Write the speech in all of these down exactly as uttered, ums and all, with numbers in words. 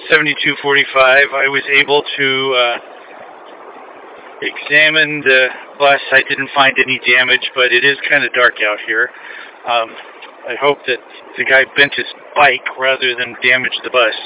seventy-two forty-five. I was able to uh, examine the bus. I didn't find any damage, but it is kind of dark out here. Um, I hope that the guy bent his bike rather than damage the bus.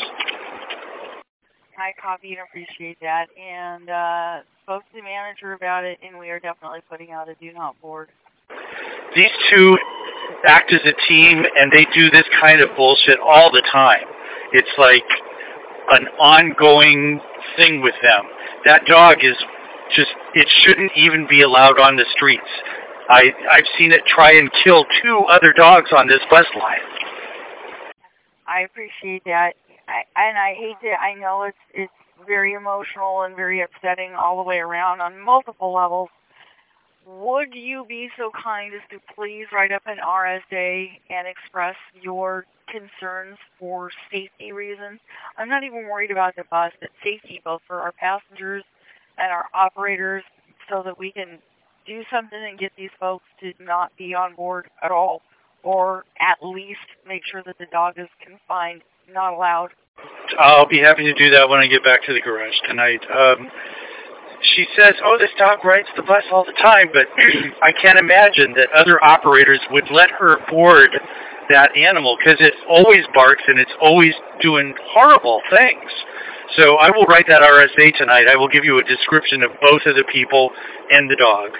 I copy and appreciate that, and uh, spoke to the manager about it, and we are definitely putting out a do not board. These two act as a team, and they do this kind of bullshit all the time. It's like an ongoing thing with them. That dog is just, it shouldn't even be allowed on the streets. I, I've seen it try and kill two other dogs on this bus line. I appreciate that. I, and I hate to, I know it's it's very emotional and very upsetting all the way around on multiple levels. Would you be so kind as to please write up an R S A and express your concerns for safety reasons? I'm not even worried about the bus, but safety both for our passengers and our operators, so that we can do something and get these folks to not be on board at all, or at least make sure that the dog is confined, not allowed. I'll be happy to do that when I get back to the garage tonight. Um, she says, oh, this dog rides the bus all the time, but I can't imagine that other operators would let her board that animal, because it always barks and it's always doing horrible things. So I will write that R S A tonight. I will give you a description of both of the people and the dog.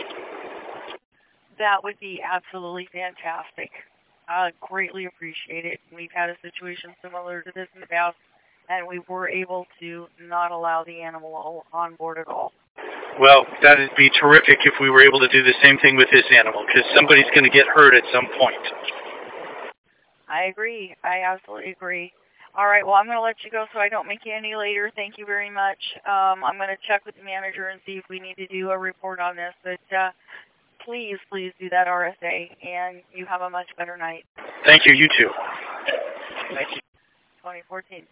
That would be absolutely fantastic. I greatly appreciate it. We've had a situation similar to this in the past, and we were able to not allow the animal on board at all. Well, that would be terrific if we were able to do the same thing with this animal, because somebody's going to get hurt at some point. I agree. I absolutely agree. All right, well, I'm going to let you go so I don't make you any later. Thank you very much. Um, I'm going to check with the manager and see if we need to do a report on this. But uh, please, please do that R S A, and you have a much better night. Thank you. You too. Thank you. twenty fourteen.